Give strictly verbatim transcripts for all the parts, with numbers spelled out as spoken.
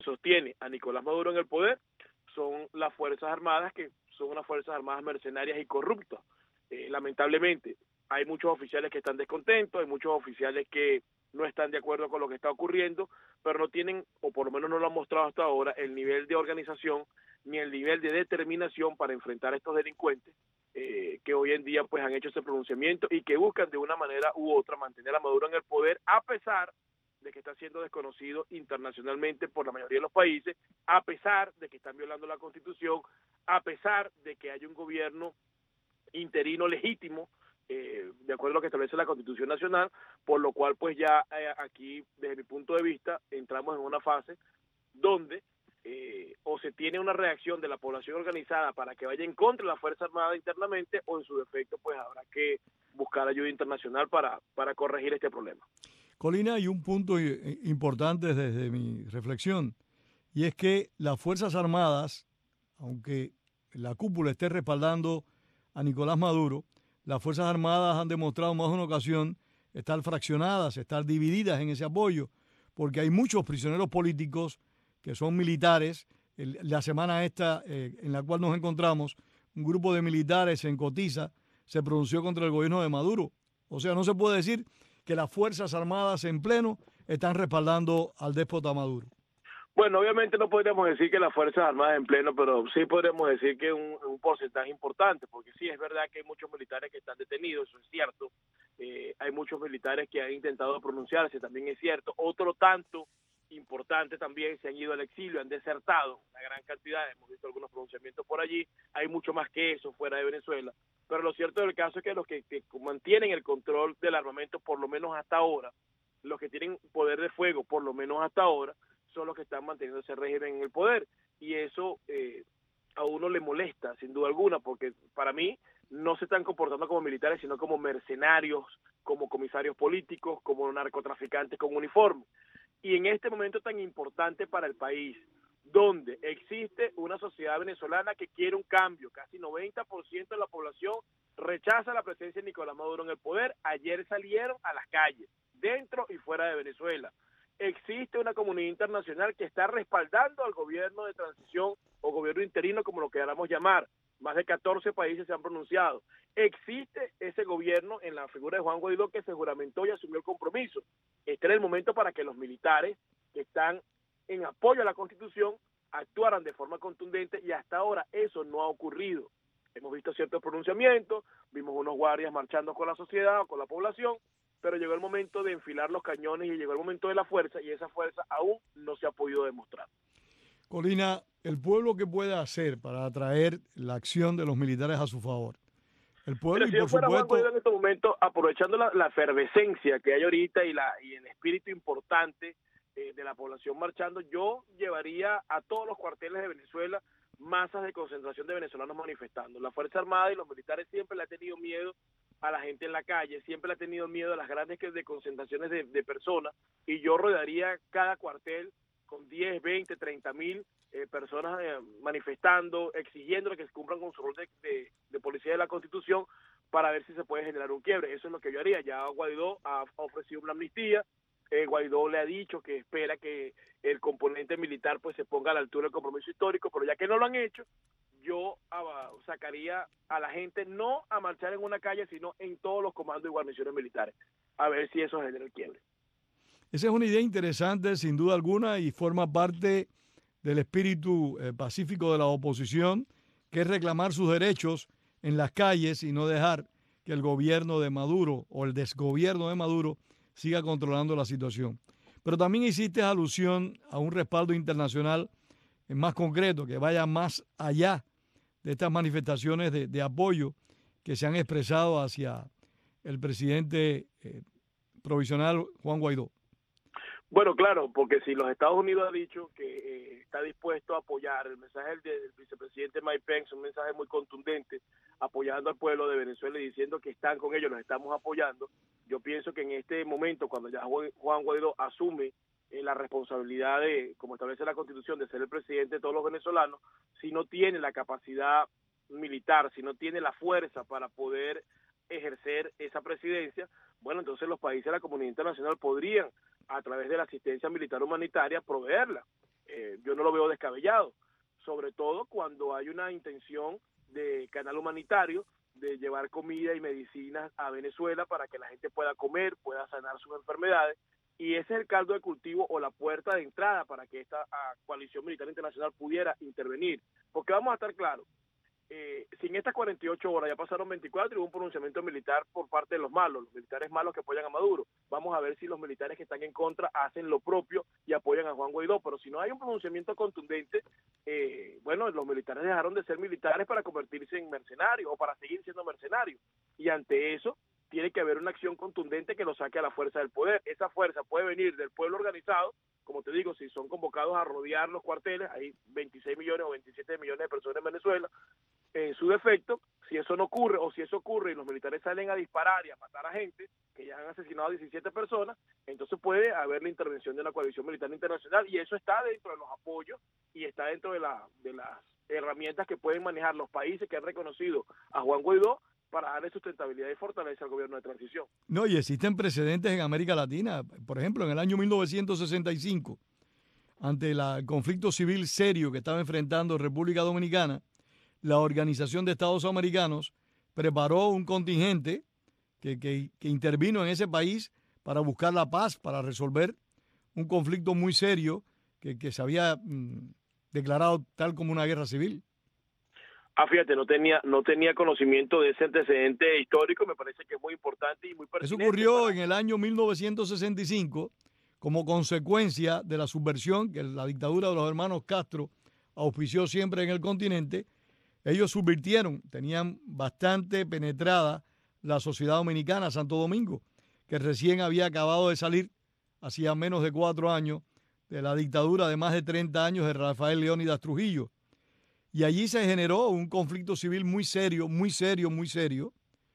sostiene a Nicolás Maduro en el poder son las Fuerzas Armadas, que son unas Fuerzas Armadas mercenarias y corruptas. Eh, lamentablemente, hay muchos oficiales que están descontentos, hay muchos oficiales que no están de acuerdo con lo que está ocurriendo, pero no tienen, o por lo menos no lo han mostrado hasta ahora, el nivel de organización ni el nivel de determinación para enfrentar a estos delincuentes eh, que hoy en día pues han hecho ese pronunciamiento y que buscan de una manera u otra mantener a Maduro en el poder, a pesar de que está siendo desconocido internacionalmente por la mayoría de los países, a pesar de que están violando la Constitución, a pesar de que hay un gobierno interino legítimo, eh, de acuerdo a lo que establece la Constitución Nacional, por lo cual pues ya eh, aquí, desde mi punto de vista, entramos en una fase donde eh, o se tiene una reacción de la población organizada para que vaya en contra de la Fuerza Armada internamente, o en su defecto pues habrá que buscar ayuda internacional para, para corregir este problema. Colina, hay un punto importante desde mi reflexión, y es que las Fuerzas Armadas, aunque la cúpula esté respaldando a Nicolás Maduro, las Fuerzas Armadas han demostrado más de una ocasión estar fraccionadas, estar divididas en ese apoyo, porque hay muchos prisioneros políticos que son militares. El, la semana esta eh, en la cual nos encontramos, un grupo de militares en Cotiza se pronunció contra el gobierno de Maduro. O sea, no se puede decir que las Fuerzas Armadas en pleno están respaldando al déspota Maduro. Bueno, obviamente no podríamos decir que las Fuerzas Armadas en pleno, pero sí podríamos decir que un, un porcentaje importante, porque sí es verdad que hay muchos militares que están detenidos, eso es cierto. Eh, hay muchos militares que han intentado pronunciarse, también es cierto. Otro tanto importante también se han ido al exilio, han desertado una gran cantidad, hemos visto algunos pronunciamientos por allí, hay mucho más que eso fuera de Venezuela, pero lo cierto del caso es que los que, que mantienen el control del armamento, por lo menos hasta ahora, los que tienen poder de fuego, por lo menos hasta ahora, son los que están manteniendo ese régimen en el poder, y eso eh, a uno le molesta, sin duda alguna, porque para mí no se están comportando como militares, sino como mercenarios, como comisarios políticos, como narcotraficantes con uniforme. Y en este momento tan importante para el país, donde existe una sociedad venezolana que quiere un cambio, casi noventa por ciento de la población rechaza la presencia de Nicolás Maduro en el poder, ayer salieron a las calles, dentro y fuera de Venezuela. Existe una comunidad internacional que está respaldando al gobierno de transición o gobierno interino, como lo queramos llamar. Más de catorce países se han pronunciado. Existe ese gobierno en la figura de Juan Guaidó, que se juramentó y asumió el compromiso. Este era el momento para que los militares que están en apoyo a la Constitución actuaran de forma contundente, y hasta ahora eso no ha ocurrido. Hemos visto ciertos pronunciamientos, vimos unos guardias marchando con la sociedad o con la población, pero llegó el momento de enfilar los cañones y llegó el momento de la fuerza, y esa fuerza aún no se ha podido demostrar. Colina, ¿el pueblo qué puede hacer para atraer la acción de los militares a su favor? El pueblo, Pero y si yo por fuera Juan supuesto... Guaidó en este momento, aprovechando la, la efervescencia que hay ahorita y, la, y el espíritu importante eh, de la población marchando, yo llevaría a todos los cuarteles de Venezuela masas de concentración de venezolanos manifestando. La Fuerza Armada y los militares siempre le han tenido miedo a la gente en la calle, siempre le ha tenido miedo a las grandes de concentraciones de, de personas, y yo rodearía cada cuartel con diez, veinte, treinta mil eh, personas eh, manifestando, exigiendo que se cumplan con su rol de, de, de policía de la Constitución, para ver si se puede generar un quiebre. Eso es lo que yo haría. Ya Guaidó ha ofrecido una amnistía, eh, Guaidó le ha dicho que espera que el componente militar pues se ponga a la altura del compromiso histórico, pero ya que no lo han hecho, yo uh, sacaría a la gente no a marchar en una calle, sino en todos los comandos y guarniciones militares, a ver si eso genera el quiebre. Esa es una idea interesante, sin duda alguna, y forma parte del espíritu eh, pacífico de la oposición, que es reclamar sus derechos en las calles y no dejar que el gobierno de Maduro o el desgobierno de Maduro siga controlando la situación. Pero también hiciste alusión a un respaldo internacional más concreto, que vaya más allá de estas manifestaciones de, de apoyo que se han expresado hacia el presidente eh, provisional Juan Guaidó. Bueno, claro, porque si los Estados Unidos ha dicho que eh, está dispuesto a apoyar, el mensaje del, del vicepresidente Mike Pence, un mensaje muy contundente, apoyando al pueblo de Venezuela y diciendo que están con ellos, los estamos apoyando, yo pienso que en este momento, cuando ya Juan Guaidó asume eh, la responsabilidad de, como establece la Constitución, de ser el presidente de todos los venezolanos, si no tiene la capacidad militar, si no tiene la fuerza para poder ejercer esa presidencia, bueno, entonces los países de la comunidad internacional podrían, a través de la asistencia militar humanitaria, proveerla. eh, yo no lo veo descabellado, sobre todo cuando hay una intención de canal humanitario, de llevar comida y medicinas a Venezuela para que la gente pueda comer, pueda sanar sus enfermedades, y ese es el caldo de cultivo o la puerta de entrada para que esta a, coalición militar internacional pudiera intervenir, porque vamos a estar claros, eh, si en estas cuarenta y ocho horas ya pasaron veinticuatro y hubo un pronunciamiento militar por parte de los malos, los militares malos que apoyan a Maduro, vamos a ver si los militares que están en contra hacen lo propio y apoyan a Juan Guaidó, pero si no hay un pronunciamiento contundente, eh, bueno, los militares dejaron de ser militares para convertirse en mercenarios o para seguir siendo mercenarios, y ante eso tiene que haber una acción contundente que lo saque a la fuerza del poder. Esa fuerza puede venir del pueblo organizado, como te digo, si son convocados a rodear los cuarteles, hay veintiséis millones o veintisiete millones de personas en Venezuela. En su defecto, si eso no ocurre, o si eso ocurre y los militares salen a disparar y a matar a gente, que ya han asesinado a diecisiete personas, entonces puede haber la intervención de una coalición militar internacional, y eso está dentro de los apoyos y está dentro de, la, de las herramientas que pueden manejar los países que han reconocido a Juan Guaidó para darle sustentabilidad y fortaleza al gobierno de transición. No, y existen precedentes en América Latina. Por ejemplo, en el año mil novecientos sesenta y cinco, ante la, el conflicto civil serio que estaba enfrentando República Dominicana, la Organización de Estados Americanos preparó un contingente que, que, que intervino en ese país para buscar la paz, para resolver un conflicto muy serio que, que se había mm, declarado tal como una guerra civil. Ah, fíjate, no tenía no tenía conocimiento de ese antecedente histórico, me parece que es muy importante y muy pertinente. Eso ocurrió para... en el año mil novecientos sesenta y cinco como consecuencia de la subversión que la dictadura de los hermanos Castro auspició siempre en el continente. Ellos subvirtieron, tenían bastante penetrada la sociedad dominicana, Santo Domingo, que recién había acabado de salir, hacía menos de cuatro años, de la dictadura de más de treinta años de Rafael Leónidas Trujillo. Y allí se generó un conflicto civil muy serio, muy serio, muy serio.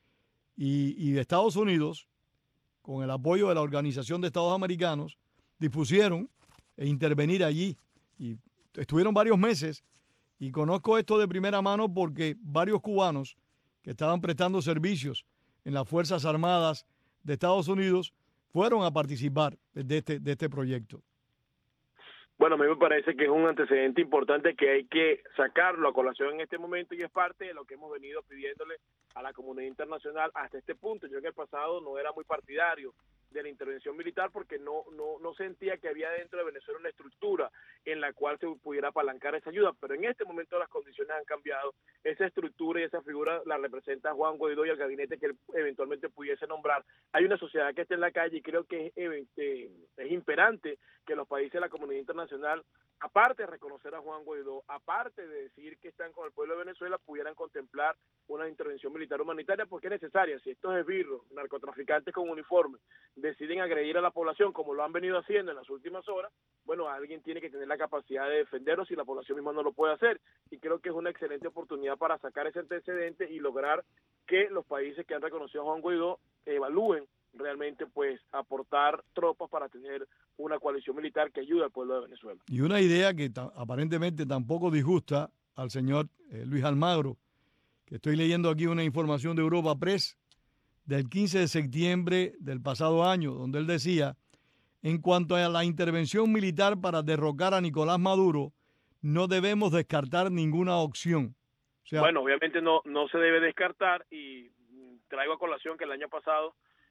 Y, y de Estados Unidos, con el apoyo de la Organización de Estados Americanos, dispusieron e intervenir allí. Y estuvieron varios meses. Y conozco esto de primera mano porque varios cubanos que estaban prestando servicios en las Fuerzas Armadas de Estados Unidos fueron a participar de este, de este proyecto. Bueno, a mí me parece que es un antecedente importante que hay que sacarlo a colación en este momento, y es parte de lo que hemos venido pidiéndole a la comunidad internacional hasta este punto. Yo en el pasado no era muy partidario de la intervención militar porque no no no sentía que había dentro de Venezuela una estructura en la cual se pudiera apalancar esa ayuda, pero en este momento las condiciones han cambiado. Esa estructura y esa figura la representa Juan Guaidó y el gabinete que él eventualmente pudiese nombrar. Hay una sociedad que está en la calle y creo que es, eh, es imperante que los países de la comunidad internacional, aparte de reconocer a Juan Guaidó, aparte de decir que están con el pueblo de Venezuela, pudieran contemplar una intervención militar humanitaria porque es necesaria. Si estos esbirros, narcotraficantes con uniforme, deciden agredir a la población como lo han venido haciendo en las últimas horas, bueno, alguien tiene que tener la capacidad de defenderlos y la población misma no lo puede hacer. Y creo que es una excelente oportunidad para sacar ese antecedente y lograr que los países que han reconocido a Juan Guaidó evalúen realmente pues aportar tropas para tener una coalición militar que ayude al pueblo de Venezuela. Y una idea que aparentemente tampoco disgusta al señor eh, Luis Almagro, que estoy leyendo aquí una información de Europa Press del quince de septiembre del pasado año, donde él decía, en cuanto a la intervención militar para derrocar a Nicolás Maduro, no debemos descartar ninguna opción. O sea, bueno, obviamente no, no se debe descartar, y traigo a colación que el año pasado,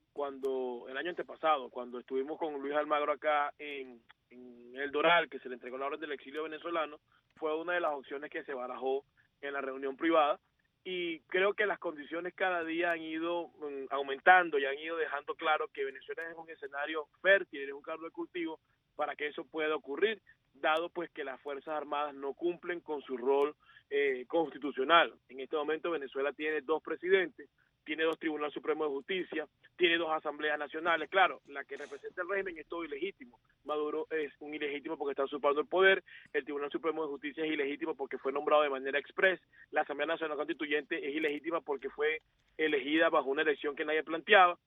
cuando el año antepasado, cuando estuvimos con Luis Almagro acá en, en El Doral, que se le entregó la orden del exilio venezolano, fue una de las opciones que se barajó en la reunión privada, y creo que las condiciones cada día han ido um, aumentando y han ido dejando claro que Venezuela es un escenario fértil, es un caldo de cultivo para que eso pueda ocurrir, dado pues que las Fuerzas Armadas no cumplen con su rol eh, constitucional. En este momento Venezuela tiene dos presidentes, tiene dos tribunales supremos de justicia, tiene dos asambleas nacionales. Claro, la que representa el régimen es todo ilegítimo. Maduro es un ilegítimo porque está usurpando el poder, el Tribunal Supremo de Justicia es ilegítimo porque fue nombrado de manera express, la Asamblea Nacional Constituyente es ilegítima porque fue elegida bajo una elección que nadie planteaba,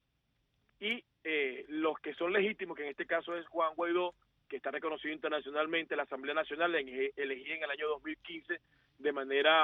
y eh, los que son legítimos, que en este caso es Juan Guaidó, que está reconocido internacionalmente, la Asamblea Nacional la elegí en el año dos mil quince de manera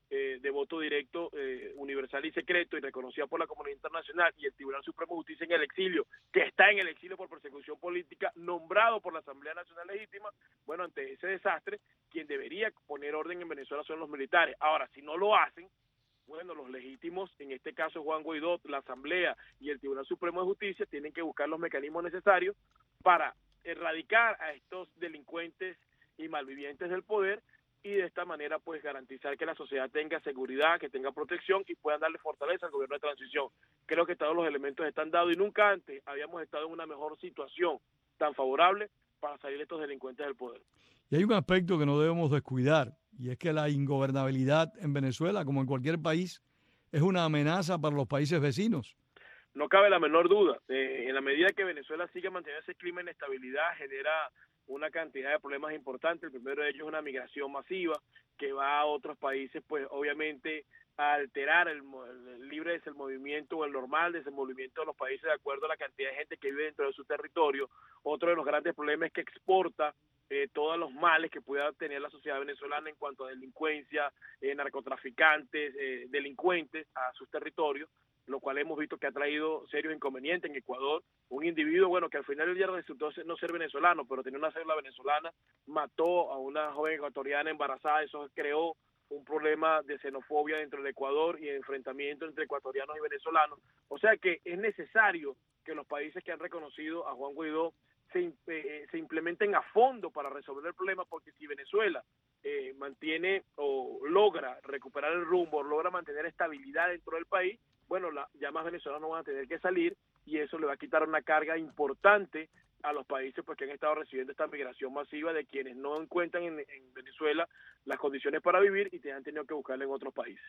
eh, de voto directo, eh, universal y secreto, y reconocida por la comunidad internacional, y el Tribunal Supremo de Justicia en el exilio, que está en el exilio por persecución política, nombrado por la Asamblea Nacional Legítima, bueno, ante ese desastre, quien debería poner orden en Venezuela son los militares. Ahora, si no lo hacen, bueno, los legítimos, en este caso Juan Guaidó, la Asamblea y el Tribunal Supremo de Justicia, tienen que buscar los mecanismos necesarios para erradicar a estos delincuentes y malvivientes del poder, y de esta manera pues garantizar que la sociedad tenga seguridad, que tenga protección y puedan darle fortaleza al gobierno de transición. Creo que todos los elementos están dados y nunca antes habíamos estado en una mejor situación tan favorable para salir de estos delincuentes del poder. Y hay un aspecto que no debemos descuidar, y es que la ingobernabilidad en Venezuela, como en cualquier país, es una amenaza para los países vecinos. No cabe la menor duda. Eh, en la medida que Venezuela sigue manteniendo ese clima de inestabilidad, genera una cantidad de problemas importantes. El primero de ellos es una migración masiva que va a otros países, pues obviamente a alterar el, el libre desenvolvimiento o el normal desenvolvimiento de los países de acuerdo a la cantidad de gente que vive dentro de su territorio. Otro de los grandes problemas es que exporta eh, todos los males que pueda tener la sociedad venezolana en cuanto a delincuencia, eh, narcotraficantes, eh, delincuentes a sus territorios, lo cual hemos visto que ha traído serios inconvenientes en Ecuador. Un individuo, bueno, que al final del día resultó no ser venezolano, pero tenía una cédula venezolana, mató a una joven ecuatoriana embarazada. Eso creó un problema de xenofobia dentro del Ecuador y de enfrentamiento entre ecuatorianos y venezolanos. O sea que es necesario que los países que han reconocido a Juan Guaidó se, eh, se implementen a fondo para resolver el problema, porque si Venezuela eh, mantiene o logra recuperar el rumbo, logra mantener estabilidad dentro del país, bueno, las llamas venezolanas no van a tener que salir, y eso le va a quitar una carga importante a los países pues que han estado recibiendo esta migración masiva de quienes no encuentran en, en Venezuela las condiciones para vivir y te han tenido que buscarla en otros países.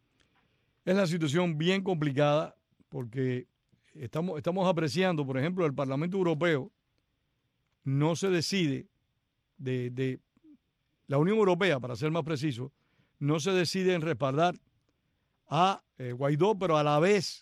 Es una situación bien complicada porque estamos, estamos apreciando, por ejemplo, el Parlamento Europeo no se decide de, de la Unión Europea, para ser más preciso, no se decide en respaldar a eh, Guaidó, pero a la vez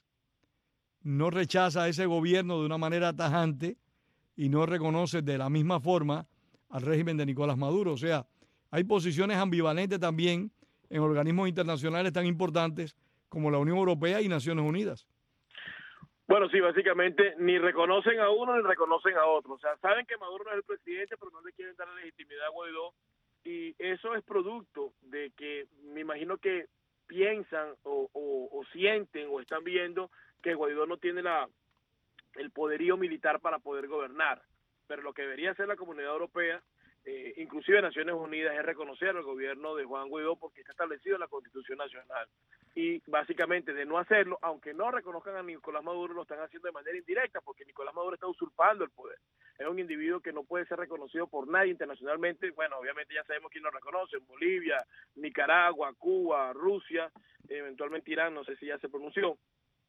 no rechaza a ese gobierno de una manera tajante y no reconoce de la misma forma al régimen de Nicolás Maduro. O sea, hay posiciones ambivalentes también en organismos internacionales tan importantes como la Unión Europea y Naciones Unidas. Bueno, sí, básicamente ni reconocen a uno ni reconocen a otro. O sea, saben que Maduro no es el presidente, pero no le quieren dar la legitimidad a Guaidó, y eso es producto de que me imagino que piensan o, o, o sienten o están viendo que Guaidó no tiene la el poderío militar para poder gobernar, pero lo que debería hacer la Comunidad Europea, eh, inclusive Naciones Unidas, es reconocer al gobierno de Juan Guaidó porque está establecido en la Constitución Nacional, y básicamente de no hacerlo, aunque no reconozcan a Nicolás Maduro, lo están haciendo de manera indirecta, porque Nicolás Maduro está usurpando el poder. Es un individuo que no puede ser reconocido por nadie internacionalmente. Bueno, obviamente ya sabemos quién lo reconoce: en Bolivia, Nicaragua, Cuba, Rusia, eventualmente Irán, no sé si ya se pronunció,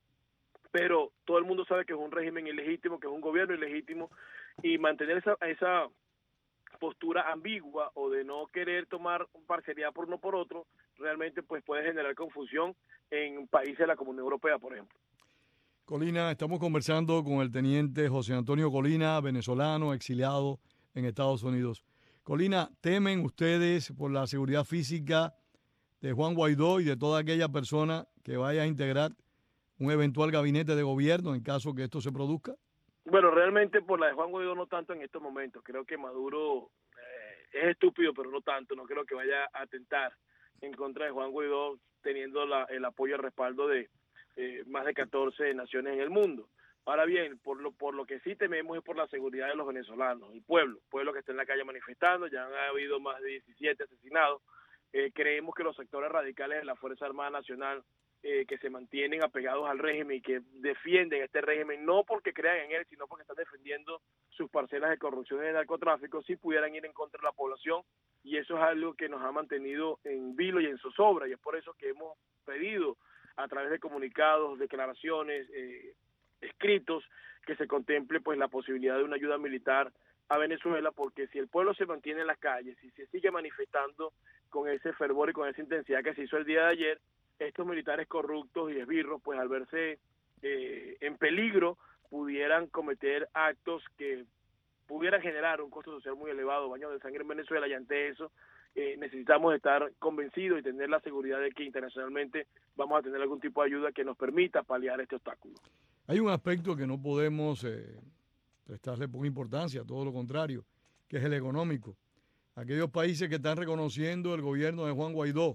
pero todo el mundo sabe que es un régimen ilegítimo, que es un gobierno ilegítimo, y mantener esa, esa postura ambigua o de no querer tomar parcialidad por uno por otro, realmente pues puede generar confusión en países de la Comunidad Europea, por ejemplo. Colina, estamos conversando con el teniente José Antonio Colina, venezolano, exiliado en Estados Unidos. Colina, ¿temen ustedes por la seguridad física de Juan Guaidó y de toda aquella persona que vaya a integrar un eventual gabinete de gobierno en caso que esto se produzca? Bueno, realmente por la de Juan Guaidó no tanto en estos momentos. Creo que Maduro eh, es estúpido, pero no tanto. No creo que vaya a atentar en contra de Juan Guaidó, teniendo la, el apoyo y el respaldo de eh, más de catorce naciones en el mundo. Ahora bien, por lo, por lo que sí tememos es por la seguridad de los venezolanos, el pueblo, pueblo que está en la calle manifestando. Ya han habido más de diecisiete asesinados. Eh, creemos que los sectores radicales de la Fuerza Armada Nacional, Eh, que se mantienen apegados al régimen y que defienden este régimen, no porque crean en él, sino porque están defendiendo sus parcelas de corrupción y de narcotráfico, si pudieran ir en contra de la población, y eso es algo que nos ha mantenido en vilo y en zozobra, y es por eso que hemos pedido a través de comunicados, declaraciones, eh, escritos, que se contemple pues la posibilidad de una ayuda militar a Venezuela, porque si el pueblo se mantiene en las calles y se sigue manifestando con ese fervor y con esa intensidad que se hizo el día de ayer, estos militares corruptos y esbirros, pues al verse eh, en peligro, pudieran cometer actos que pudieran generar un costo social muy elevado, baño de sangre en Venezuela, y ante eso eh, necesitamos estar convencidos y tener la seguridad de que internacionalmente vamos a tener algún tipo de ayuda que nos permita paliar este obstáculo. Hay un aspecto que no podemos eh, prestarle poca importancia, todo lo contrario, que es el económico. Aquellos países que están reconociendo el gobierno de Juan Guaidó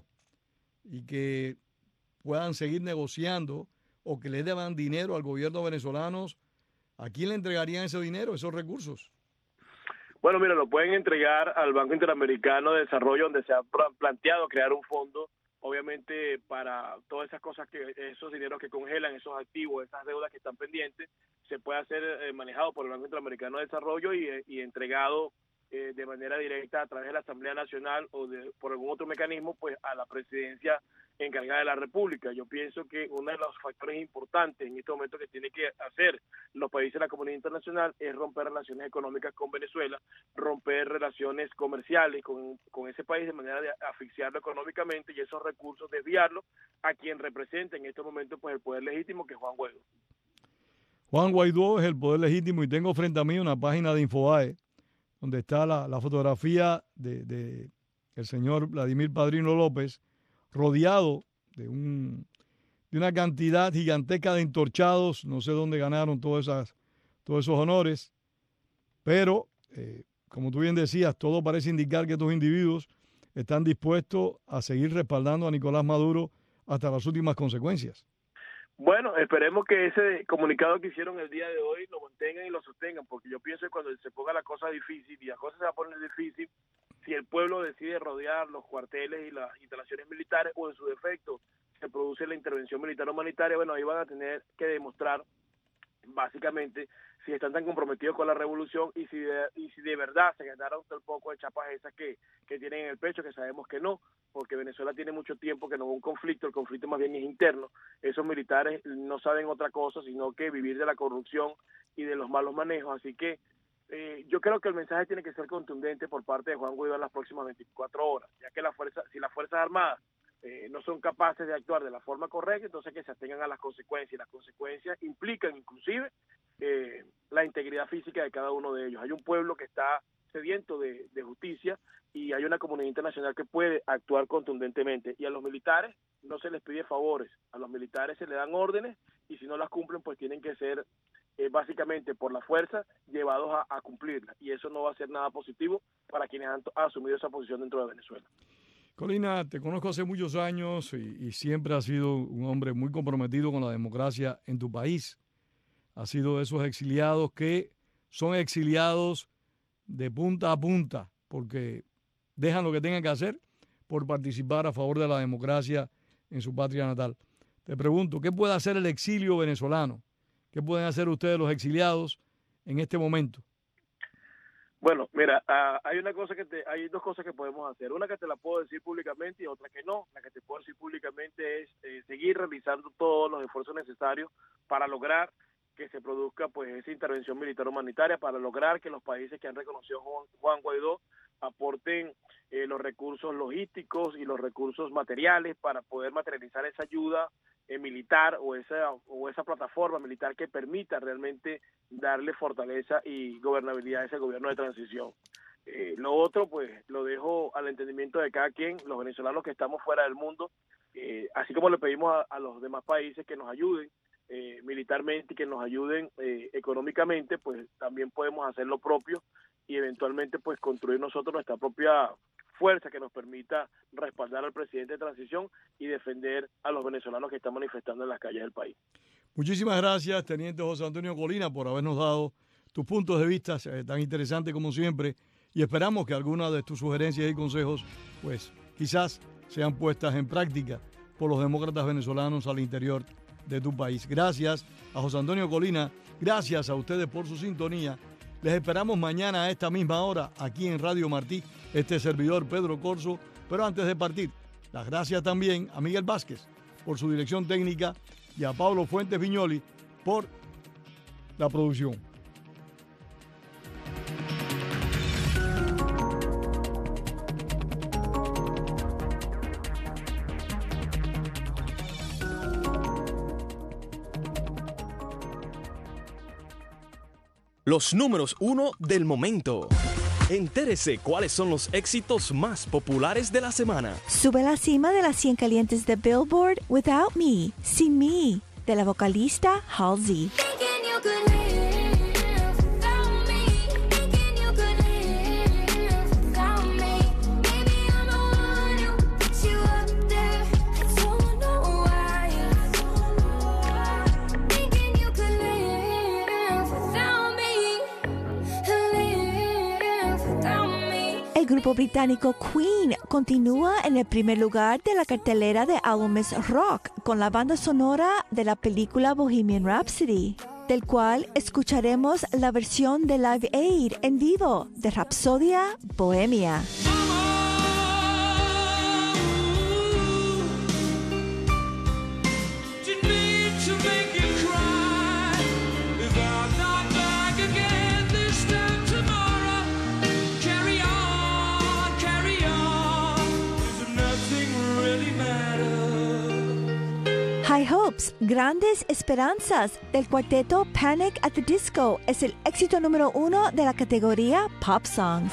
y que puedan seguir negociando o que le deban dinero al gobierno venezolano, ¿a quién le entregarían ese dinero, esos recursos? Bueno, mira, lo pueden entregar al Banco Interamericano de Desarrollo, donde se ha planteado crear un fondo, obviamente para todas esas cosas, que esos dineros que congelan, esos activos, esas deudas que están pendientes, se puede ser eh, manejado por el Banco Interamericano de Desarrollo y, y entregado eh, de manera directa a través de la Asamblea Nacional o de, por algún otro mecanismo, pues a la presidencia encargada de la República. Yo pienso que uno de los factores importantes en este momento que tiene que hacer los países de la comunidad internacional es romper relaciones económicas con Venezuela, romper relaciones comerciales con, con ese país de manera de asfixiarlo económicamente y esos recursos desviarlos a quien representa en este momento pues el poder legítimo, que es Juan Guaidó. Juan Guaidó es el poder legítimo y tengo frente a mí una página de Infobae donde está la, la fotografía de, de el señor Vladimir Padrino López, rodeado de, un, de una cantidad gigantesca de entorchados. No sé dónde ganaron todas esas, todos esos honores, pero eh, como tú bien decías, todo parece indicar que estos individuos están dispuestos a seguir respaldando a Nicolás Maduro hasta las últimas consecuencias. Bueno, esperemos que ese comunicado que hicieron el día de hoy lo mantengan y lo sostengan, porque yo pienso que cuando se ponga la cosa difícil, y la cosa se va a poner difícil, si el pueblo decide rodear los cuarteles y las instalaciones militares, o en su defecto se produce la intervención militar humanitaria, bueno, ahí van a tener que demostrar básicamente si están tan comprometidos con la revolución y si de, y si de verdad se ganaron un poco de chapas esas que, que tienen en el pecho, que sabemos que no, porque Venezuela tiene mucho tiempo que no hubo un conflicto, el conflicto más bien es interno. Esos militares no saben otra cosa sino que vivir de la corrupción y de los malos manejos, así que eh, yo creo que el mensaje tiene que ser contundente por parte de Juan Guaidó en las próximas veinticuatro horas, ya que la fuerza, si las Fuerzas Armadas eh, no son capaces de actuar de la forma correcta, entonces que se atengan a las consecuencias, y las consecuencias implican inclusive eh, la integridad física de cada uno de ellos. Hay un pueblo que está sediento de, de justicia y hay una comunidad internacional que puede actuar contundentemente, y a los militares no se les pide favores, a los militares se les dan órdenes y si no las cumplen pues tienen que ser eh, básicamente por la fuerza llevados a, a cumplirlas, y eso no va a ser nada positivo para quienes han, han asumido esa posición dentro de Venezuela. Colina, te conozco hace muchos años y, y siempre has sido un hombre muy comprometido con la democracia en tu país. Has sido de esos exiliados que son exiliados de punta a punta porque dejan lo que tengan que hacer por participar a favor de la democracia en su patria natal. Te pregunto, ¿qué puede hacer el exilio venezolano? ¿Qué pueden hacer ustedes los exiliados en este momento? Bueno, mira, uh, hay una cosa que te, hay dos cosas que podemos hacer. Una que te la puedo decir públicamente y otra que no. La que te puedo decir públicamente es eh, seguir realizando todos los esfuerzos necesarios para lograr que se produzca pues esa intervención militar humanitaria, para lograr que los países que han reconocido a Juan, Juan Guaidó aporten eh, los recursos logísticos y los recursos materiales para poder materializar esa ayuda eh, militar o esa o esa plataforma militar que permita realmente darle fortaleza y gobernabilidad a ese gobierno de transición. Eh, lo otro, pues, lo dejo al entendimiento de cada quien, los venezolanos que estamos fuera del mundo, eh, así como le pedimos a, a los demás países que nos ayuden eh, militarmente y que nos ayuden eh, económicamente, pues también podemos hacer lo propio y eventualmente pues construir nosotros nuestra propia fuerza que nos permita respaldar al presidente de transición y defender a los venezolanos que están manifestando en las calles del país. Muchísimas gracias, Teniente José Antonio Colina, por habernos dado tus puntos de vista eh, tan interesantes como siempre, y esperamos que algunas de tus sugerencias y consejos pues quizás sean puestas en práctica por los demócratas venezolanos al interior de tu país. Gracias a José Antonio Colina, gracias a ustedes por su sintonía. Les esperamos mañana a esta misma hora aquí en Radio Martí, este servidor Pedro Corzo, pero antes de partir, las gracias también a Miguel Vázquez por su dirección técnica y a Pablo Fuentes Viñoli por la producción. Los números uno del momento. Entérese cuáles son los éxitos más populares de la semana. Sube a la cima de las cien calientes de Billboard Without Me, Sin Me, de la vocalista Halsey. El grupo británico Queen continúa en el primer lugar de la cartelera de álbumes rock con la banda sonora de la película Bohemian Rhapsody, del cual escucharemos la versión de Live Aid en vivo de Rhapsodia Bohemia. High Hopes, Grandes Esperanzas, del cuarteto Panic at the Disco, es el éxito número uno de la categoría Pop Songs.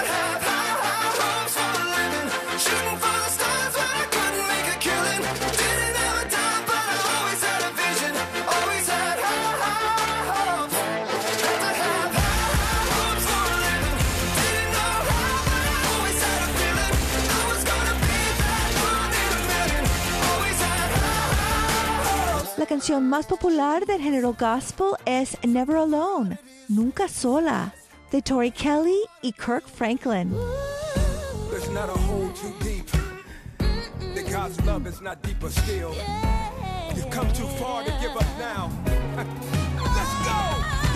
La canción más popular del género gospel es Never Alone, Nunca Sola, de Tori Kelly y Kirk Franklin. There's not a hole too deep. The God's love is not deeper still. You've come too far to give up now. Let's go!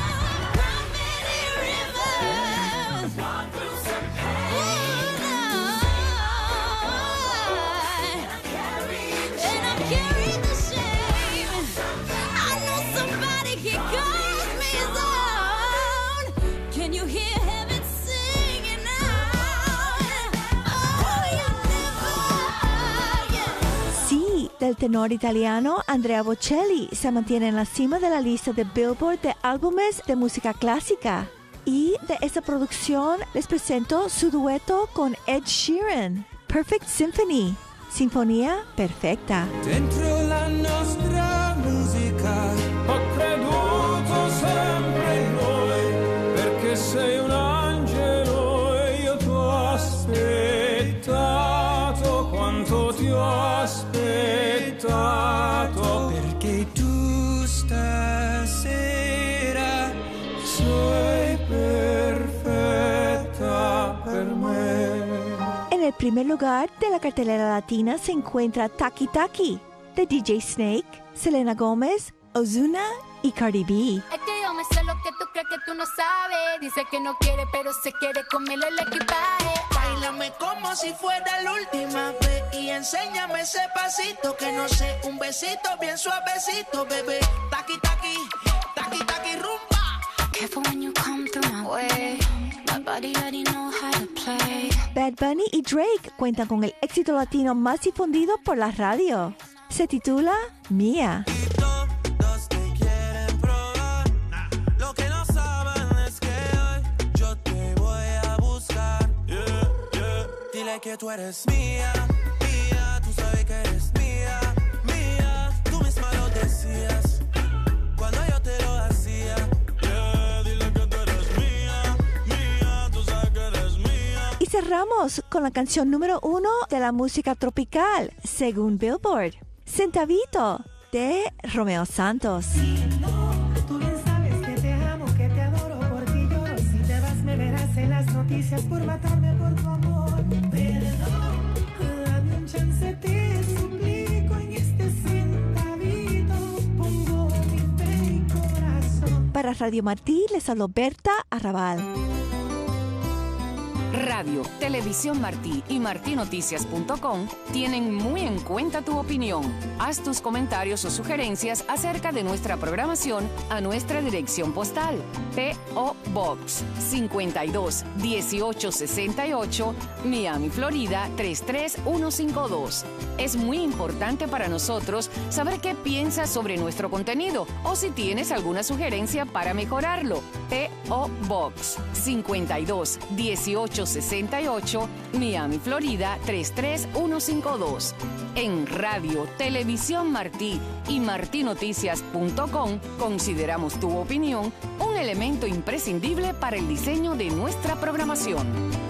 Del tenor italiano Andrea Bocelli se mantiene en la cima de la lista de Billboard de álbumes de música clásica. Y de esta producción les presento su dueto con Ed Sheeran, Perfect Symphony, Sinfonía Perfecta. Dentro la nostra musica ho creduto sempre in noi, perché sei un angelo e io ti ho aspettato quanto ti ho aspettato, perché tu stasera sei perfetta per me. En el primer lugar de la cartelera latina se encuentra Taki Taki, de D J Snake, Selena Gómez, Ozuna y Cardi B. Es que yo me sé lo que tú crees que tú no sabes. Dice que no quiere, pero se quiere comerle el equipaje. Báilame como si fuera la última vez y enséñame ese pasito que no sé, un besito bien suavecito, bebé. Taki taki, taki taki rumba. Careful when you come through my way. My body already know how to play. Bad Bunny y Drake cuentan con el éxito latino más difundido por la radio. Se titula Mía. Todos te quieren probar. Lo que no saben es que hoy yo te voy a buscar. Yeah, yeah. Dile que tú eres mía, mía. Tú sabes que eres mía, mía. Tú misma lo decías cuando yo te lo hacía. Yeah, dile que tú eres mía, mía. Tú sabes que eres mía. Y cerramos con la canción número uno de la música tropical, según Billboard, Centavito, de Romeo Santos. Tú bien sabes que te amo, que te adoro, por ti lloro. Si te vas me verás en las noticias por matarme por tu amor. Perdón, dame un chance, te suplico. En este centavito pongo mi fe y corazón. Para Radio Martí les habló Berta Arrabal. Radio, Televisión Martí y martí noticias punto com tienen muy en cuenta tu opinión. Haz tus comentarios o sugerencias acerca de nuestra programación a nuestra dirección postal. P O Box cincuenta y dos dieciocho sesenta y ocho, Miami, Florida tres tres uno cinco dos. Es muy importante para nosotros saber qué piensas sobre nuestro contenido o si tienes alguna sugerencia para mejorarlo. P O Box cincuenta y dos dieciocho sesenta y ocho, Miami, Florida tres tres uno cinco dos. En Radio Televisión Martí y martí noticias punto com consideramos tu opinión un elemento imprescindible para el diseño de nuestra programación.